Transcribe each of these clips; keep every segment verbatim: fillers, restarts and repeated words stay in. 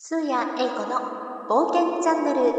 スーヤエイコの冒険チャンネル。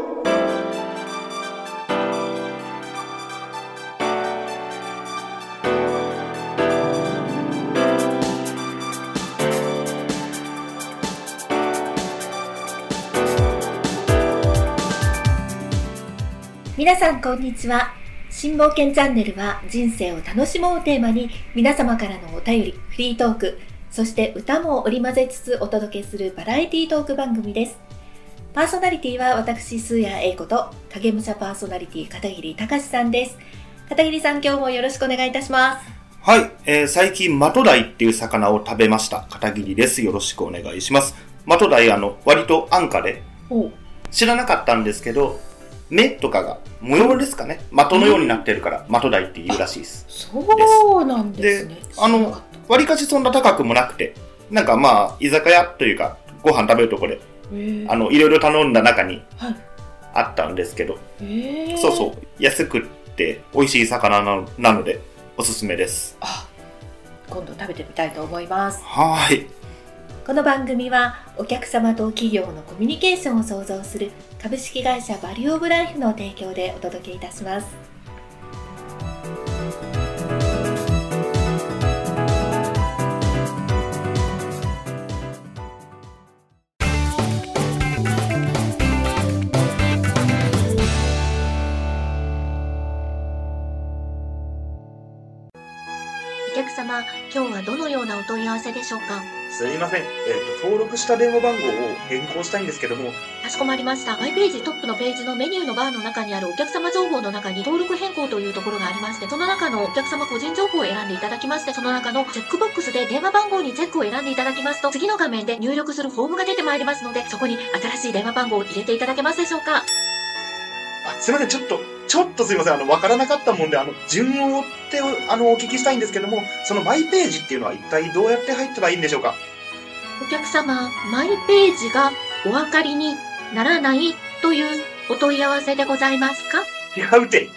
皆さんこんにちは。新冒険チャンネルは人生を楽しもうをテーマに皆様からのお便り、フリートーク、そして歌も織り交ぜつつお届けするバラエティトーク番組です。パーソナリティは私、スーヤエイコと影武者パーソナリティ片桐隆さんです。片桐さん、今日もよろしくお願いいたします。 はい、えー、最近マトダイっていう魚を食べました片桐です。よろしくお願いします。マトダイ、あの割と安価で知らなかったんですけど、目とかが模様ですかね、的のようになってるからマトダイっていうらしいです。 そうなんですね。 で、あの割かしそんな高くもなくて、なんかまあ居酒屋というかご飯食べるとこであのいろいろ頼んだ中にあったんですけど、はい、そうそう、安くって美味しい魚 な, なのでおすすめです。 あ、今度食べてみたいと思います。 はい。 この番組はお客様と企業のコミュニケーションを創造する株式会社バリューオブライフの提供でお届けいたします。お客様、今日はどのようなお問い合わせでしょうか。 すいません、えーと、登録した電話番号を変更したいんですけども。 かしこまりました。マイページトップのページのメニューのバーの中にあるお客様情報の中に登録変更というところがありまして、その中のお客様個人情報を選んでいただきまして、その中のチェックボックスで電話番号にチェックを選んでいただきますと、次の画面で入力するフォームが出てまいりますので、そこに新しい電話番号を入れていただけますでしょうか。 あ、すいません、ちょっとちょっとすいません、あの分からなかったもんで、あの順を追ってあのお聞きしたいんですけども、そのマイページっていうのは一体どうやって入ってばいいんでしょうか。 お客様、マイページがお分かりにならないというお問い合わせでございますか。 違うて。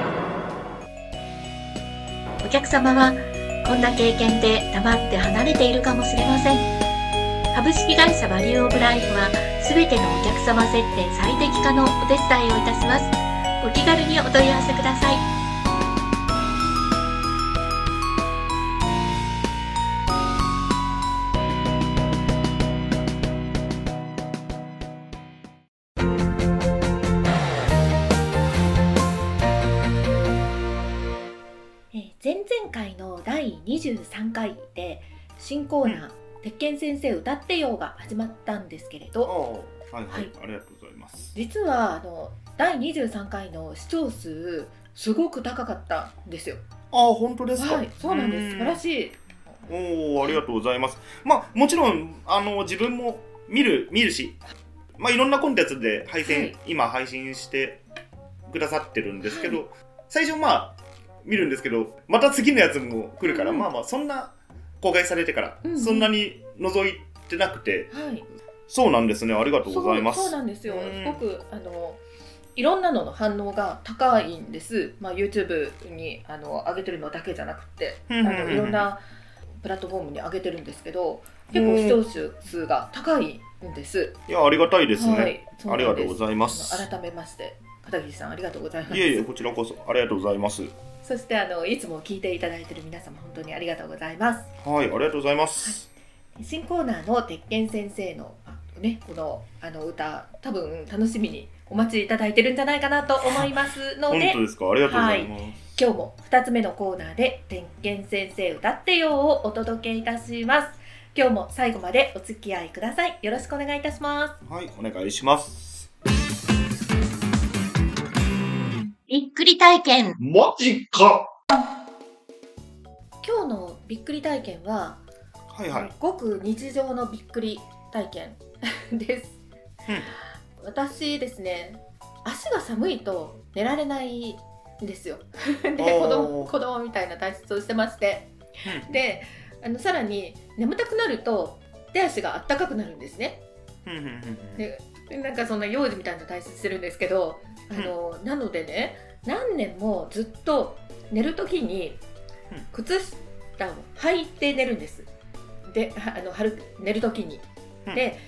お客様はこんな経験で黙って離れているかもしれません。株式会社バリューオブライフはすべてのお客様接点最適化のお手伝いをいたします。お気軽にお問い合わせください。前々回のだいにじゅうさんかいで新コーナー、うん、鉄拳先生歌ってよが始まったんですけれど、 はいはい、はい、ありがとうございます。 実はあのだいにじゅうさんかいの視聴数すごく高かったんですよ。 ああ、本当ですか。 はい、そうなんです。素晴らしい。 おお、ありがとうございます。まあもちろんあの自分も見る見るし、まあいろんなコンテンツで配信、はい、今配信してくださってるんですけど、はい、最初まあ見るんですけど、また次のやつも来るから、うん、まあまあそんな公開されてから、うん、そんなに覗いてなくて、はい、そうなんですね。ありがとうございます。 そう、そうなんですよ。すごくあのいろんなのの反応が高いんです。まあ、YouTube にあの上げてるのだけじゃなくて、あのいろんなプラットフォームに上げてるんですけど、結構視聴数が高いんです。 いや、ありがたいですね。はい、ありがとうございます。 改めまして片桐さん、ありがとうございます。 いえいえ、こちらこそありがとうございます。 そしてあのいつも聞いていただいている皆様、本当にありがとうございます。 はい、ありがとうございます。 はい、新コーナーの鉄拳先生の、ね、このあの歌、多分楽しみにお待ちいただいてるんじゃないかなと思いますので、 本当ですか。ありがとうございます。はい、 今日もふたつめのコーナーで鉄拳先生歌ってよをお届けいたします。今日も最後までお付き合いください。よろしくお願いいたします。 はい、お願いします。 びっくり体験。 マジか。 今日のびっくり体験は、 はいはい、 ごく日常のびっくり体験です。うん、私ですね、足が寒いと寝られないんですよ。で、子供、子供みたいな体質をしてまして、うん、で、あのさらに眠たくなると手足があったかくなるんですね。で、なんかそんな幼児みたいな体質してるんですけど、あの、うん、なのでね、何年もずっと寝るときに靴下を履いて寝るんです。で、あの寝るときに、うん、で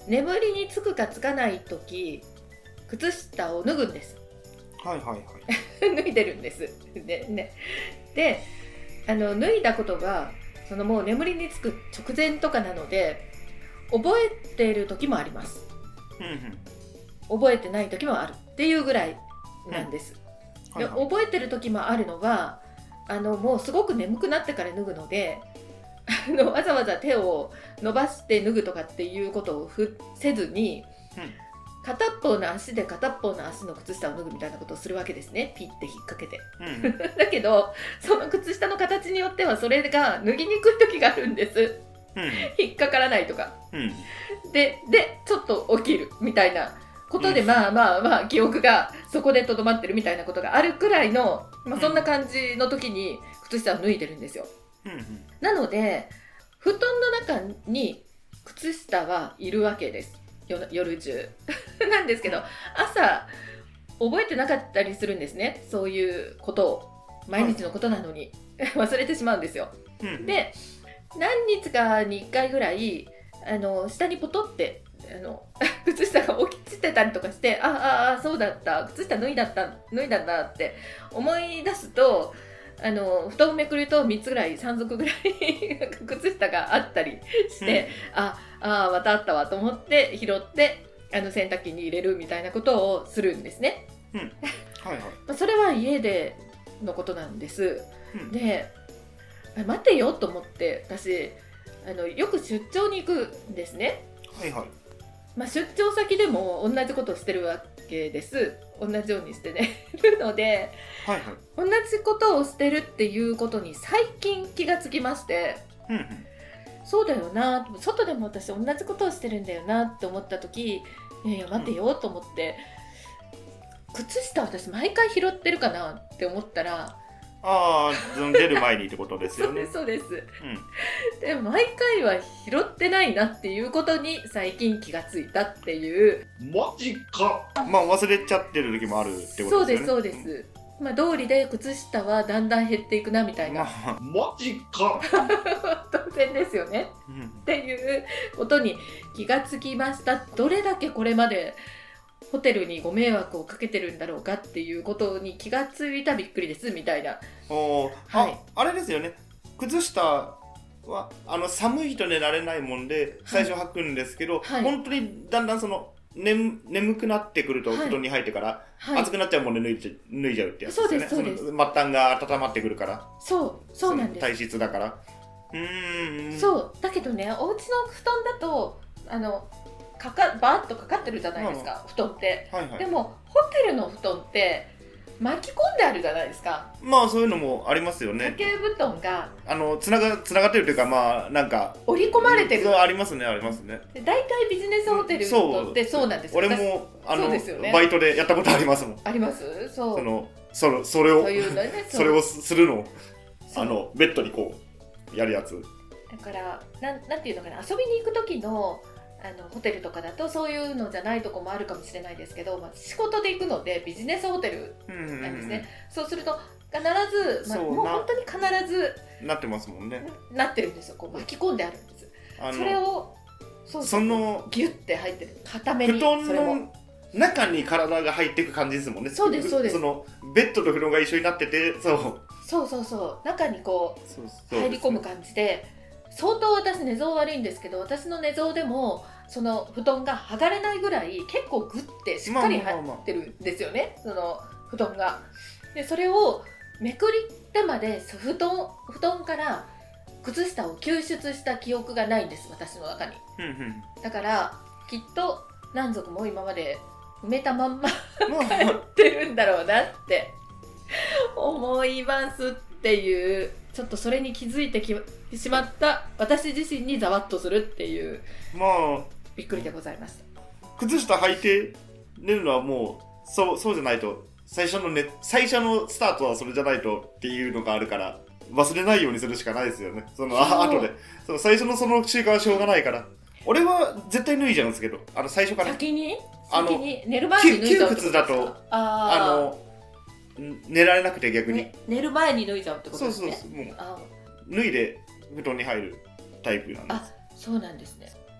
眠りにつくかつかない時靴下を脱ぐんです。 はいはいはい脱いでるんですで、ね、であの脱いだことがそのもう眠りにつく直前とかなので覚えている時もあります、 うんうん、 覚えてない時もあるっていうぐらいなんです、うんはいはい、で覚えてる時もあるのはあのもうすごく眠くなってから脱ぐのであのわざわざ手を伸ばして脱ぐとかっていうことをふせずに、うん片っぽの足で片っぽの足の靴下を脱ぐみたいなことをするわけですね。ピッて引っ掛けて、うん、だけどその靴下の形によってはそれが脱ぎにくい時があるんです、うん、引っかからないとか、うん、で, でちょっと起きるみたいなことで、うん、まあまあまあ記憶がそこでとどまってるみたいなことがあるくらいの、まあ、そんな感じの時に靴下を脱いでるんですよ、うんうん、なので布団の中に靴下はいるわけです。夜中なんですけど朝覚えてなかったりするんですね。そういうことを毎日のことなのに忘れてしまうんですよ、うん、で何日かにいっかいぐらいあの下にポトってあの靴下が落ちてたりとかしてああそうだった靴下脱いだった脱いだんだって思い出すとあの布団をめくるとみっつぐらいさんぞくぐらい靴下があったりして、うん、ああまたあったわと思って拾ってあの洗濯機に入れるみたいなことをするんですね、うんはいはい、それは家でのことなんです、うん、で待てよと思って私あのよく出張に行くんですね、はいはいまあ、出張先でも同じことをしてるわけです。同じようにしてねるので、はいはい、同じことをしてるっていうことに最近気がつきまして、うんうん、そうだよな外でも私同じことをしてるんだよなって思った時いやいや待てよと思って、うん、靴下私毎回拾ってるかなって思ったらああ出る前にってことですよねそうですそうです、うん、で毎回は拾ってないなっていうことに最近気がついたっていうマジかまあ忘れちゃってる時もあるってことですよね。 そうですそうです、うん、まあ道理で靴下はだんだん減っていくなみたいな、まあ、マジか当然ですよね、うん、っていうことに気がつきました。どれだけこれまでホテルにご迷惑をかけてるんだろうかっていうことに気がついたびっくりですみたいな。 お、はい、あ, あれですよね靴下はあの寒いと寝られないもんで最初履くんですけど、はい、本当にだんだんその、ね、眠くなってくると布団に入ってから、はい、暑くなっちゃうもんで脱いじゃ、脱いじゃうってやつですよね。 そうですそうです。 その末端が温まってくるからそうそうなんです。 体質だからうーんそうだけどねお家の布団だとあのかかバーッとかかってるじゃないですか、うん、布団って、はいはい、でもホテルの布団って巻き込んであるじゃないですか。 まあそういうのもありますよね。 掛け布団があのつながつながってるというかまあなんか織り込まれてる、 そうありますねありますね。 で大体ビジネスホテルのってそうなんですよ。 俺もあの、ね、バイトでやったことありますもん。 あります。そうそのそのそれをそういうの、ね、 それをするのあのベッドにこうやるやつだからなんなんていうのかな遊びに行く時のあのホテルとかだとそういうのじゃないとこもあるかもしれないですけど、まあ、仕事で行くのでビジネスホテルなんですね、うんうん、そうすると必ず、まあ、もう本当に必ずなってますもんね。 なってるんですよ。こう巻き込んであるんです。それをそうそのギュッて入ってる固めに布団の中に体が入っていく感じですもんね。 そうですそうです。 そのベッドと布団が一緒になっててそうそうそうそう中にこう、そうそう入り込む感じで相当私寝相悪いんですけど私の寝相でもその布団が剥がれないぐらい結構グッてしっかり入ってるんですよね、まあまあまあ、その布団が。でそれをめくりってまで布団、布団から靴下を救出した記憶がないんです私の中に、うんうん、だからきっと何足も今まで埋めたまんま帰ってるんだろうなって思いますっていうちょっとそれに気づいてきしまった私自身にざわっとするっていうまあびっくりでございました。 靴下履いて寝るのはもうそうそうじゃないと最初のね最初のスタートはそれじゃないとっていうのがあるから忘れないようにするしかないですよね。そのあ後でその最初のその習慣はしょうがないから俺は絶対脱いじゃうんですけどあの最初から先にあの先に寝る前に脱いじゃうってことですか。 窮屈だとあの寝られなくて逆に、ね、 寝る前に脱いじゃうってことですね。 そうそうそうもう脱いで布団に入るタイプなんです。 あそうなんですね。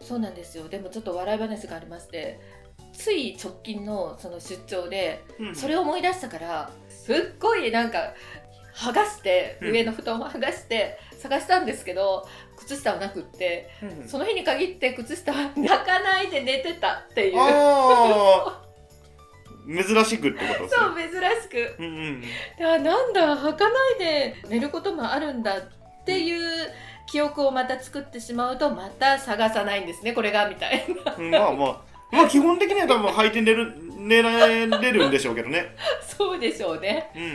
そうなんですよ。でもちょっと笑い話がありまして、つい直近のその出張でそれを思い出したから、すっごいなんか剥がして上の布団を剥がして探したんですけど、靴下はなくって、その日に限って靴下は履かないで寝てたっていう。 あ珍しくってことですね。 そう、珍しく、 うんうん、 あ、なんだ、履かないで寝ることもあるんだっていう記憶をまた作ってしまうと、また探さないんですね、これがみたいな。まあまあまあ基本的には多分履いて寝る寝られるんでしょうけどね。 そうでしょうね。 うんうん、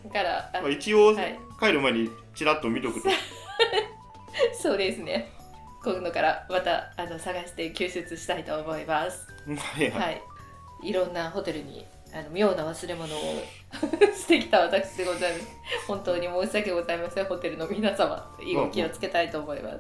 だからまあ、一応、はい、帰る前にちらっと見とくと。 そうですね。今度からまたあの探して救出したいと思います。 はいはい。はい、 いろんなホテルにあの妙な忘れ物をしてきた私でございます。本当に申し訳ございません。ホテルの皆様、以後気をつけたいと思います。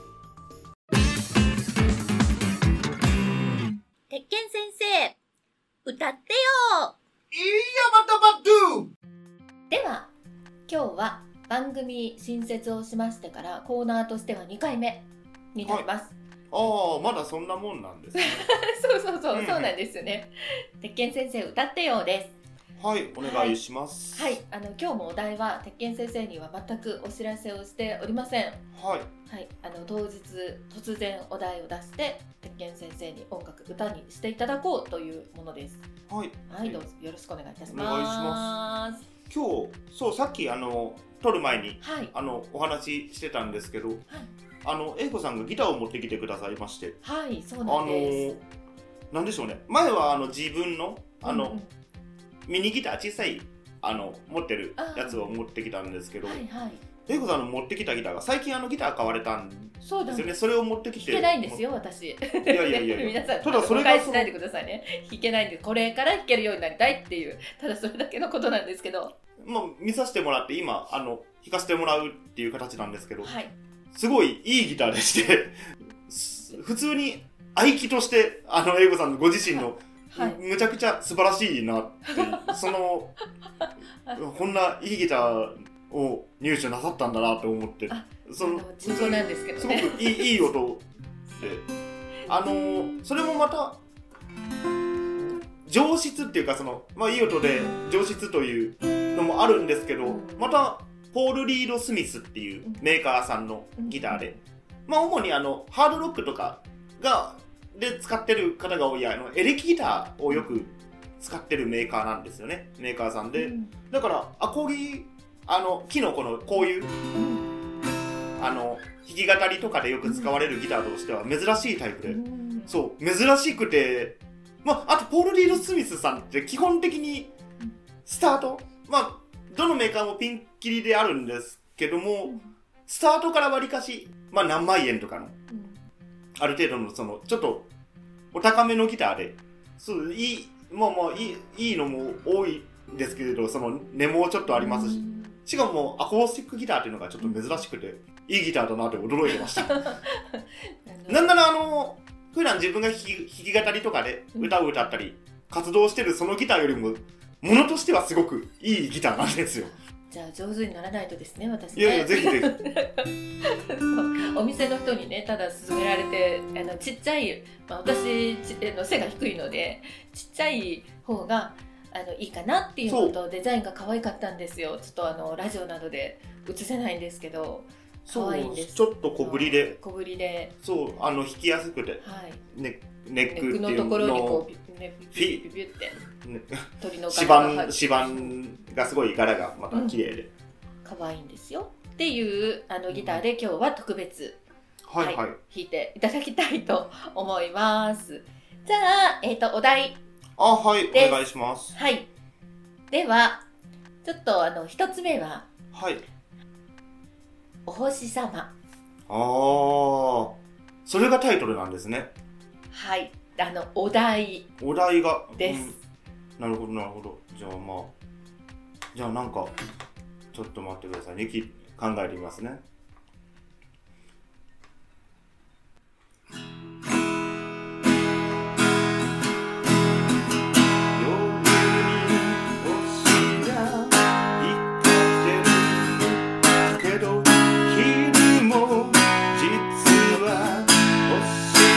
鉄拳先生、歌ってよ。 いやまたばどぅ。 では今日は番組新設をしましてからコーナーとしてはにかいめになります。はい、 ああ、まだそんなもんなんですね。 そうそうそう、うん、そうなんですよね。鉄拳先生歌ってよです。 はい、お願いします。 はい、はい、あの今日もお題は鉄拳先生には全くお知らせをしておりません。 はい。 はい、あの当日突然お題を出して鉄拳先生に音楽歌にしていただこうというものです。 はい。 はい、どうぞよろしくお願いいたします。 お願いします。今日そうさっきあの撮る前に、 はい、 あのお話ししてたんですけど、はい、あの英子さんがギターを持ってきてくださいまして、 はい、そうなんです。 あのなんでしょうね。前はあの自分のあの、うんうん、ミニギター小さいあの持ってるやつを持ってきたんですけど、はいはい、英子さんの持ってきたギターが最近あのギター買われたんですよね。そ, それを持ってきて。 弾けないんですよ私。いやいやいやいや。 皆さんただそれが誤解しないでくださいね。弾けないんで、これから弾けるようになりたいっていうただそれだけのことなんですけど。 まあ、見させてもらって今あの弾かせてもらうっていう形なんですけど、 はい、 すごいいいギターでして普通に愛機としてあの英子さんのご自身の、はい、むちゃくちゃ素晴らしいなってそのこんないいギターを入手なさったんだなと思って、 その中古なんですけどね、 すごくいい、いい音で、あのそれもまた上質っていうかその、まあ、いい音で上質というのもあるんですけど、またポール・リード・スミスっていうメーカーさんのギターで、まあ主にあのハードロックとかがで使ってる方が多いあのエレキギターをよく使ってるメーカーなんですよね。メーカーさんで、だからアコギあの木のこのこういうあの弾き語りとかでよく使われるギターとしては珍しいタイプで、そう珍しくて。まあ、あとポール・リード・スミスさんって基本的にスタート、まあどのメーカーもピンキリであるんですけども、スタートからわりかし、まあ、何万円とかのある程度のそのちょっとお高めのギターで、そういいまあまあいいいいのも多いんですけれど、その値もちょっとありますし、しかもアコースティックギターっていうのがちょっと珍しくていいギターだなって驚いてました。なんならあの普段自分が弾き、弾き語りとかで歌を歌ったり活動してるそのギターよりもものとしてはすごくいいギターなんですよ。 じゃあ上手にならないとですね、私ね。 いやいやぜひぜひお店の人にねただ勧められて、あのちっちゃい、まあ、私の背が低いのでちっちゃい方があのいいかなっていうのと、デザインが可愛かったんですよ。ちょっとあのラジオなどで映せないんですけど、可愛いんです。 ちょっと小ぶりで、 小ぶりで、 そうあの弾きやすくて、 はい、 ね、ネックっていうののところにこうねピュッピュッって、ね、鳥の指板指板がすごい柄がまた綺麗で、 可愛いんですよっていうあのギターで今日は特別、 はいはい、はい、 弾いていただきたいと思います。じゃあえっとお題、 あはいお願いします。 はい、ではちょっとあの一つ目は、 はい、 お星様。 ああ、それがタイトルなんですね。 はい、あのお題お題がです、 うん、なるほどなるほど。じゃあまあじゃあなんかちょっと待ってくださいね、考えてみますね。星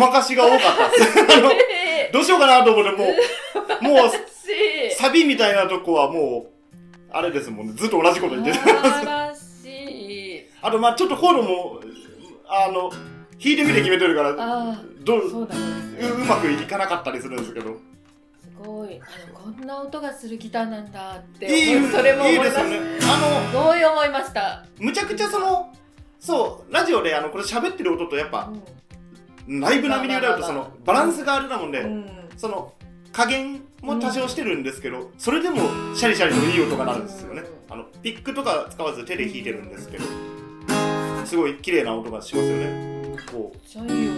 まかしが多かったですあのどうしようかなと思ってもうもうサビみたいなとこはもうあれですもんね、ずっと同じこと言ってる。 素晴らしい。 あとまあちょっとコードもあの弾いてみて決めてるからあどうそうなんですね。 うまくいかなかったりするんですけど。 すごい。あのこんな音がするギターなんだっていいそれも思いました。 いいですよね。あすごい思いました。 のむちゃくちゃそのそうラジオであのこれ喋ってる音とやっぱ、うん、ライブ並みに歌うとそのバランスがあるなもんで、うん、その加減も多少してるんですけど、うん、それでもシャリシャリのいい音が鳴るんですよね。あのピックとか使わず手で弾いてるんですけど、すごい綺麗な音がしますよね。こう。 めっちゃいい音。うん。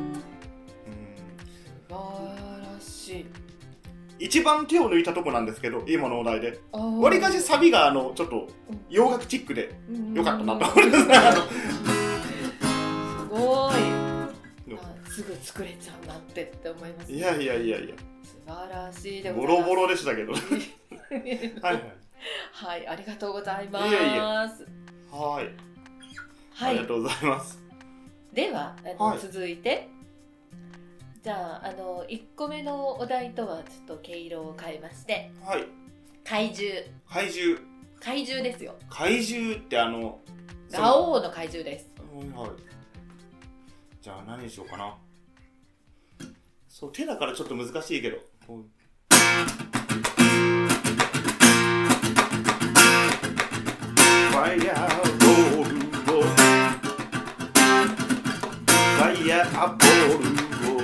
素晴らしい。 一番手を抜いたとこなんですけど、今のお題で。わりかしサビがあのちょっと洋楽チックで良かったなと思います。すごい。すぐ作れちゃうなってって思います、ね。 いやいやいやいや。 素晴らしいでごボざいます。 ロボロでしたけど。はいはい。 はい、ありがとうございます。 いやいやはい。はい。ありがとうございます。 では、あの、はい、続いて。じゃあ、あのいっこめのお題とはちょっと毛色を変えまして、 はい、 怪獣怪獣怪獣ですよ。 怪獣ってあのラオウの怪獣です。 はい、じゃあ何にしようかな。そう手だからちょっと難しいけど、ファイヤーボールをファイヤーボール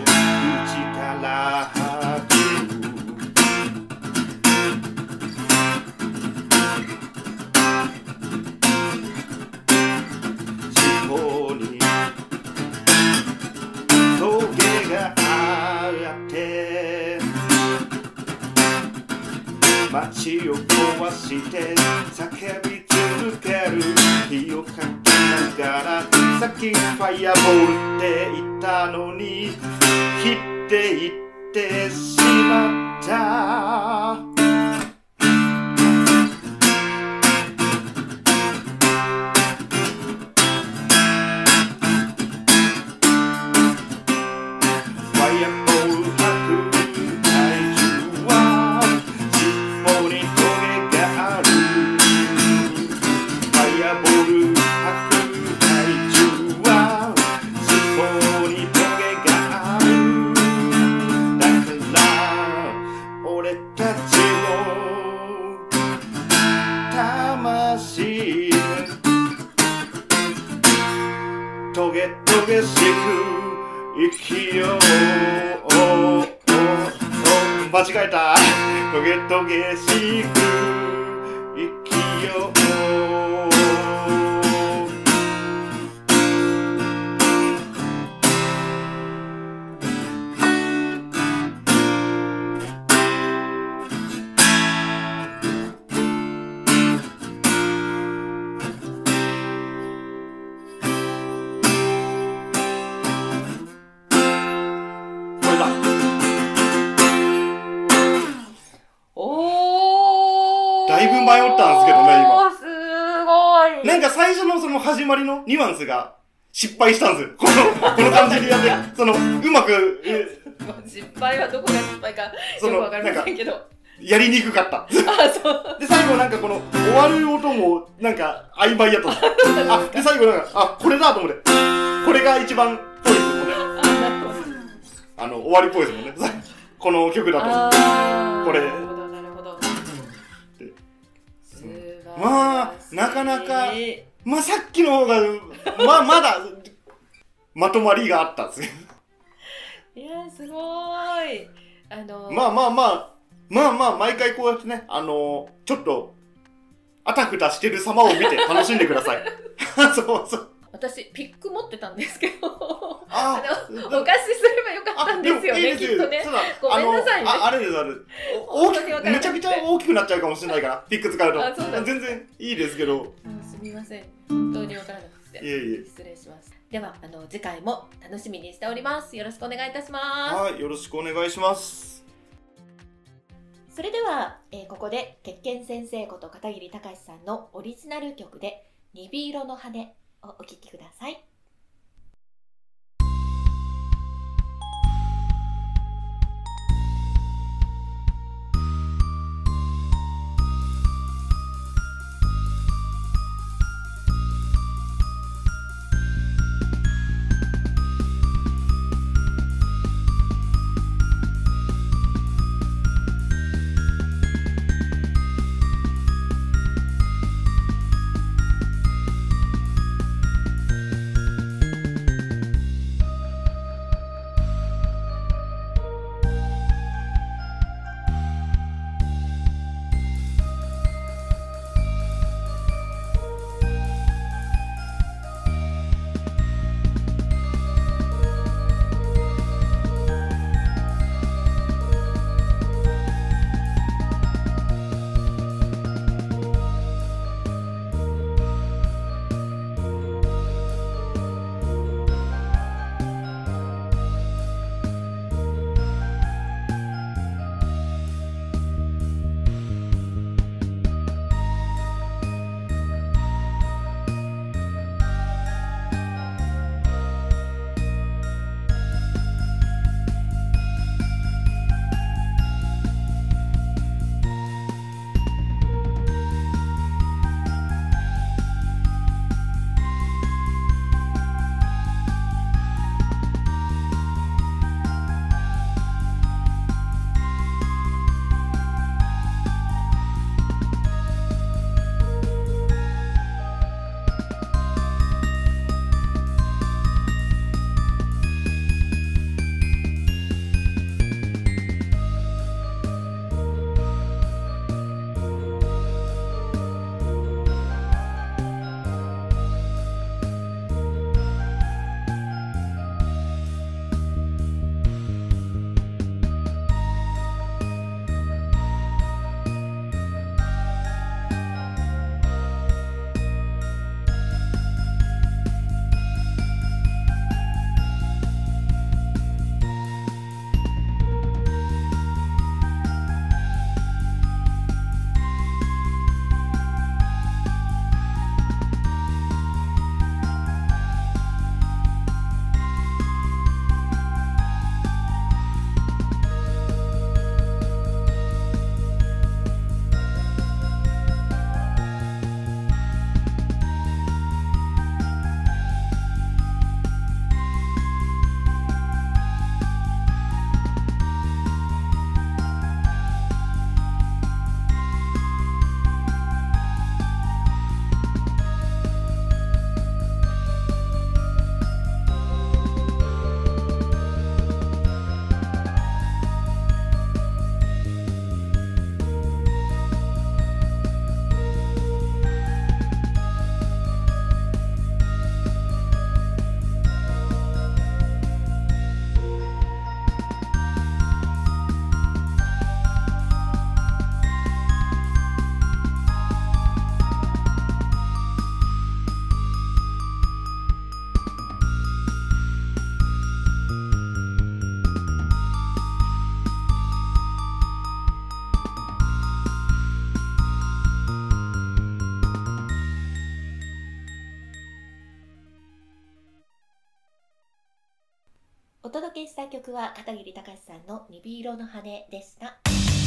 街を壊して叫び続ける火をかきながらさっきファイアボールって言ったのに切っていってしまったトゲトゲしく生きよう間違えたトゲトゲしく生きようだいぶ迷ったんですけどね、今。 すごい。 なんか最初のその始まりのニュアンスが失敗したんですよ。この、この感じでやって、その、うまく、 失敗はどこが失敗かよくわかりませんけど。 やりにくかった。 あ、そう。 で、最後なんかこの、終わる音も、なんか、曖昧やった。あ、で、最後なんか、あ、これだと思って。これが一番ぽいですもんね。 あ、なるほど。 あの、終わりっぽいですもんね。この曲だと。これ。まあ、なかなか、まあさっきの方が、まあまだ、まとまりがあったんですよ。 いやー、すごーい。あのー、 まあまあまあ、まあまあ、毎回こうやってね、あのー、ちょっと、あたふたしてる様を見て楽しんでください。そうそう。 私、ピック持ってたんですけど、 ああの、お貸しすればよかったんですよね、いいですきっとね。ごめんなさいね。 あ、あれです、あれです。大きく、めちゃくちゃ大きくなっちゃうかもしれないから、ピック使うと。あ、そうだ。全然いいですけど。 すみません。本当にわからなくて。 いえいえ。 失礼します。では、あの、次回も楽しみにしております。よろしくお願いいたします。 はい、よろしくお願いします。 それでは、えー、ここで、鉄拳先生こと片桐隆さんのオリジナル曲で、鈍色の羽をお聴きください。 けした曲は片桐隆さんの鈍色の羽でした。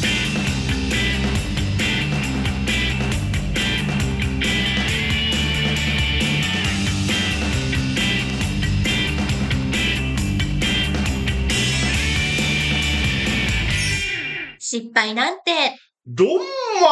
失敗なんてどんまい。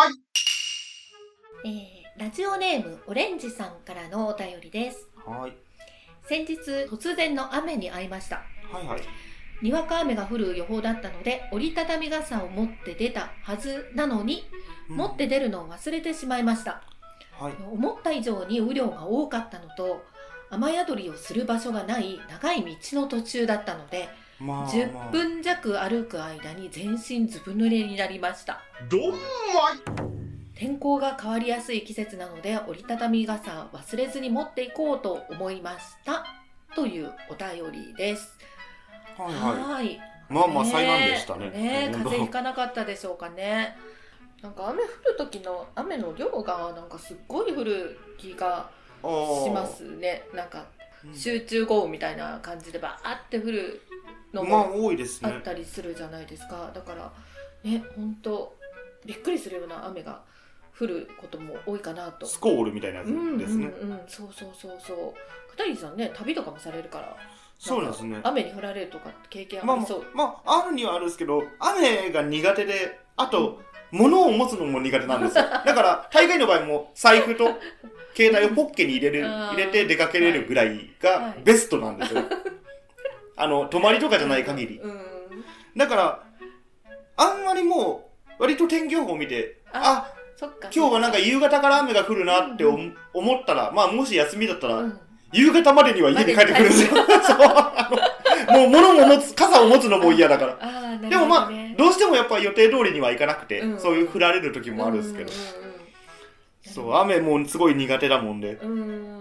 えー、ラジオネームオレンジさんからのお便りです。 はい。 先日突然の雨に遭いました。 はいはい。 にわか雨が降る予報だったので折りたたみ傘を持って出たはずなのに、うん、持って出るのを忘れてしまいました。はい、思った以上に雨量が多かったのと雨宿りをする場所がない長い道の途中だったので、まあまあ、じゅっぷん弱歩く間に全身ずぶ濡れになりました。 どんまい。 天候が変わりやすい季節なので折りたたみ傘忘れずに持っていこうと思いましたというお便りです。 はいはい。はい、まあまあ災難でしたね。 ね、風邪ひかなかったでしょうかね。なんか雨降る時の雨の量がなんかすっごい降る気がしますね。なんか集中豪雨みたいな感じでバーって降るのもあったりするじゃないですか。だからね、本当びっくりするような雨が降ることも多いかなと。 スコールみたいなやつですね。 うんうんうん、そうそうそうそう。片桐さんね、旅とかもされるから。 そうですね。 雨に降られるとか経験ありそう。 まあ、まあ、あるにはあるんですけど、雨が苦手で、あと、うん、物を持つのも苦手なんですよ。だから、大概の場合も財布と携帯をポッケに入れる、入れて出かけれるぐらいがベストなんですよ。はいはい、あの、泊まりとかじゃない限り。うん、だから、あんまりもう、割と天気予報を見て、あ、あそっか今日はなんか夕方から雨が降るなって思ったら、うん、まあもし休みだったら、うん、夕方までには家に帰ってくるんですよ。そうあのもう物も持つ、傘を持つのも嫌だから。ああ、ね、でもまあ、どうしてもやっぱ予定通りにはいかなくて、うん、そういう降られる時もあるんですけど。うんうんうん、そう、雨もすごい苦手だもんで。うん。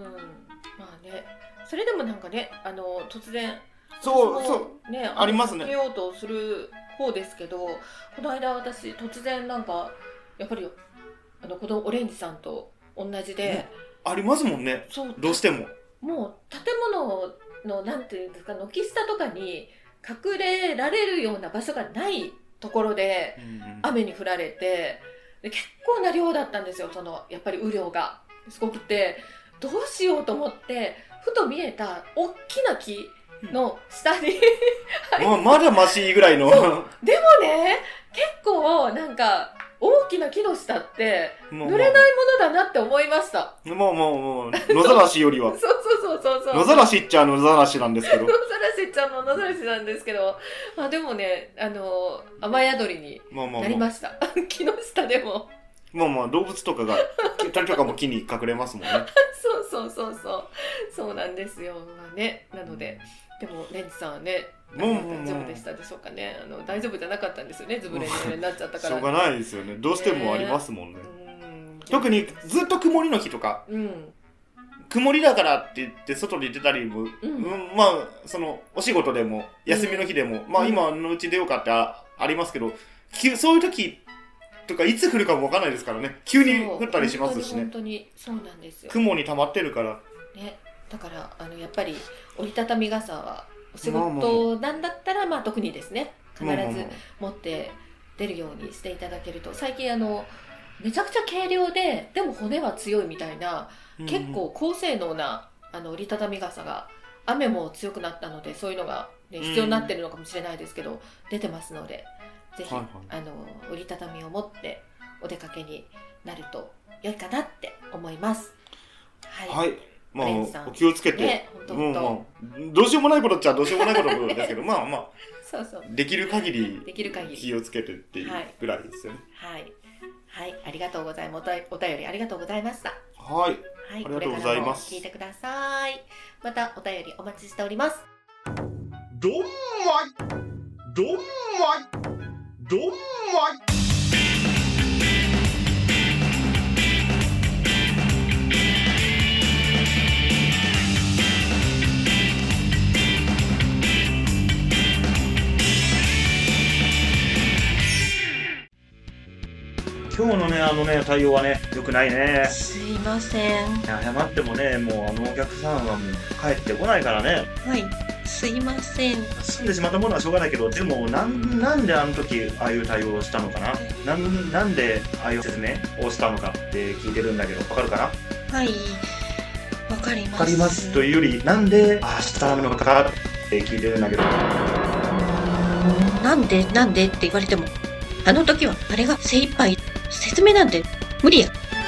まあね、それでもなんかね、あの、突然、 そう、そう、 ね、 ありますね。 避けようとする方ですけど、この間私、突然なんか、やっぱり、あの、このオレンジさんと同じで、ね、 ありますもんね。そう。どうしても。 もう建物のなんていうんですか、軒下とかに隠れられるような場所がないところで雨に降られて、で結構な量だったんですよ。そのやっぱり雨量がすごくて、どうしようと思ってふと見えた大きな木の下にまあ、まだマシぐらいのでもね、結構なんか大きな木の下って濡れないものだなって思いました。 もうもうもう野ざらしよりはそうそうそうそう野ざらしっちゃ野ざらしなんですけど野ざらしっちゃの野ざらしなんですけど、まあでもね、あの雨宿りになりました。まあまあまあ、木の下でも。 まあまあ動物とかが鳥とかも木に隠れますもんね。 そうそうそうそうそうなんですよ。まあね、なのででもレンジさんはね。もう大丈夫でしたでしょうかね。あの大丈夫じゃなかったんですよね。ずぶ濡れになっちゃったから。 しょうがないですよね。どうしてもありますもんね。えー、特にずっと曇りの日とか、うん、曇りだからって言って外に出たりも、うんうん、まあそのお仕事でも休みの日でも、うん、まあ今のうち出ようかって あ, ありますけど、そういう時とかいつ降るかもわからないですからね。急に降ったりしますしね。 本当にそうなんですよ。 雲に溜まってるから。 ね、だからあのやっぱり折りたたみ傘は。お仕事なんだったら、まあ、特にですね必ず持って出るようにしていただけると、最近あのめちゃくちゃ軽量ででも骨は強いみたいな、結構高性能なあの折りたたみ傘が、雨も強くなったのでそういうのが、ね、必要になってるのかもしれないですけど、出てますのでぜひ、はいはい、あの折りたたみを持ってお出かけになると良いかなって思います。はい、はい、 まあ、お気をつけて、ね、もうまあ、どうしようもないことっちゃどうしようもないことですけどまあまあそうそう、できる限り気をつけてっていうぐらいですよね。 はい、はい、はい、ありがとうございます。お便りありがとうございました。 はい、はい、ありがとうございます。 聞いてください。またお便りお待ちしております。 どんまいどんまいどんまい。 今日のね、あのね、対応はね、良くないね。 すいません。 謝ってもね、もうあのお客さんはもう帰ってこないからね。 はい。 すいません。 住んでしまったものはしょうがないけど、でもなんなんであの時ああいう対応をしたのかな、なんなんでああいう説明をしたのかって聞いてるんだけど、わかるかな？ はい、わかります。 わかりますというより、なんでああしたのかって聞いてるんだけど、 なんでなんでって言われても、あの時はあれが精一杯、説明なんて無理や。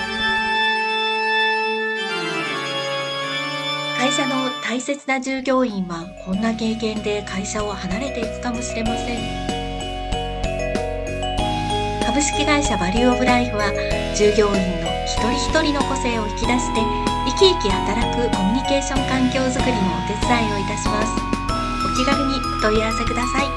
会社の大切な従業員はこんな経験で会社を離れていくかもしれません。株式会社バリューオブライフは従業員の一人一人の個性を引き出して生き生き働くコミュニケーション環境づくりのお手伝いをいたします。お気軽にお問い合わせください。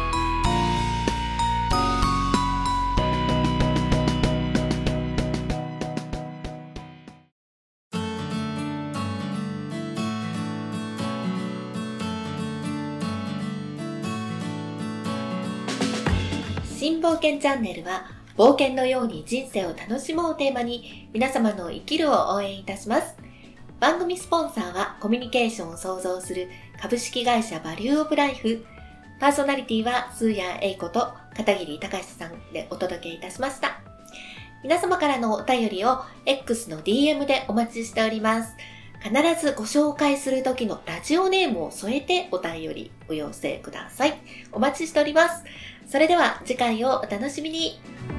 新冒険チャンネルは冒険のように人生を楽しもうをテーマに皆様の生きるを応援いたします。番組スポンサーはコミュニケーションを創造する株式会社バリューオブライフ。パーソナリティはスーヤンエイコと片桐隆さんでお届けいたしました。皆様からのお便りを X の ディーエム でお待ちしております。必ずご紹介する時のラジオネームを添えてお便りお寄せください。お待ちしております。それでは次回をお楽しみに。